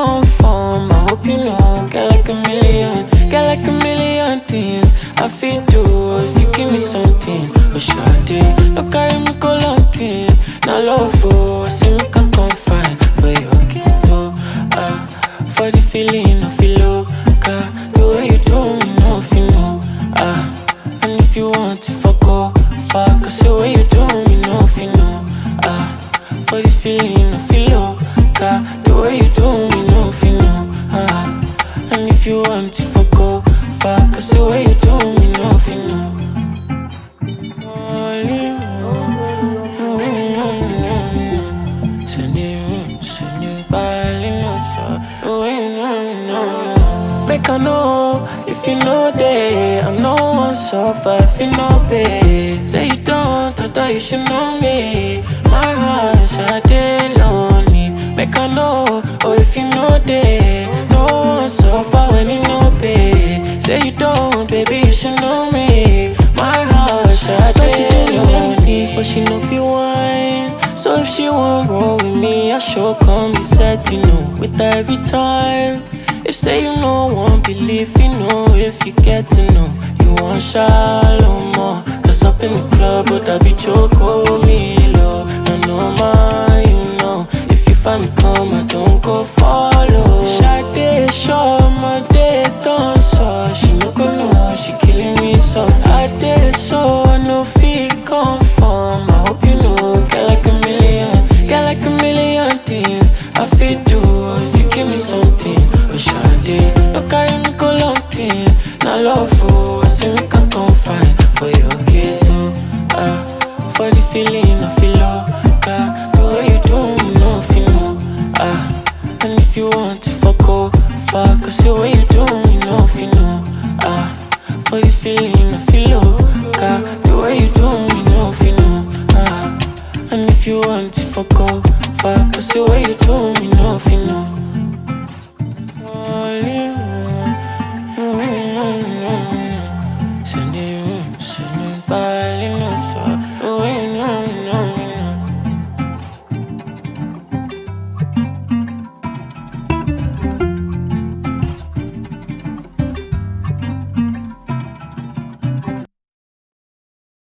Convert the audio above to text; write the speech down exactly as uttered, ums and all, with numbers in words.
come from. I hope you know, get like a million, get like a million things I feel do if you give me something. Oh shawty, no carry me go long thing. Now love for, I see me can confine. But you okay too, ah, for the feeling I feel low. The way you do me, no if you know, ah. And if you want to fuck off, fuck. Cause the way you do me, no if you know, ah. For the feeling I feel low, the way you do me, no if you know, ah. And if you want to fuck off, fuck. Cause the way you do me, no if you know. Make I know if you know that I know one suffer if you know pay. Say you don't, I thought you should know me. My heart shot lonely. Make I know, or if you know that no one suffer when you know pay. Say you don't, baby, you should know me. My heart shot so she lonely, but she know if you want. So if she won't roll with me, I sure come be set, you know, with her every time. If say you know, won't believe, you know, if you get to know, you want shallow more. Cause up in the club, but I be choco me low. I know mine, you know, if you find me come, I don't go follow. Shade, show my day, don't so. She no go know, she killing me soft. I did so, I know feel come from. I hope you know, get like a million, get like a million things I feel do if you give me something. Oh shawty, no carry me go long thing. Now love for, I see me can confine. But you okay too, ah. For the feeling I feel low, ah. The way you do me, no if you know, ah. And if you want to fuck off, fuck. Cause the way you do me, no if you know, ah. For the feeling I feel low, ah. The way you do me, no if you know, ah. And if you want to fuck off, fuck. Cause the way you do me, no if you know.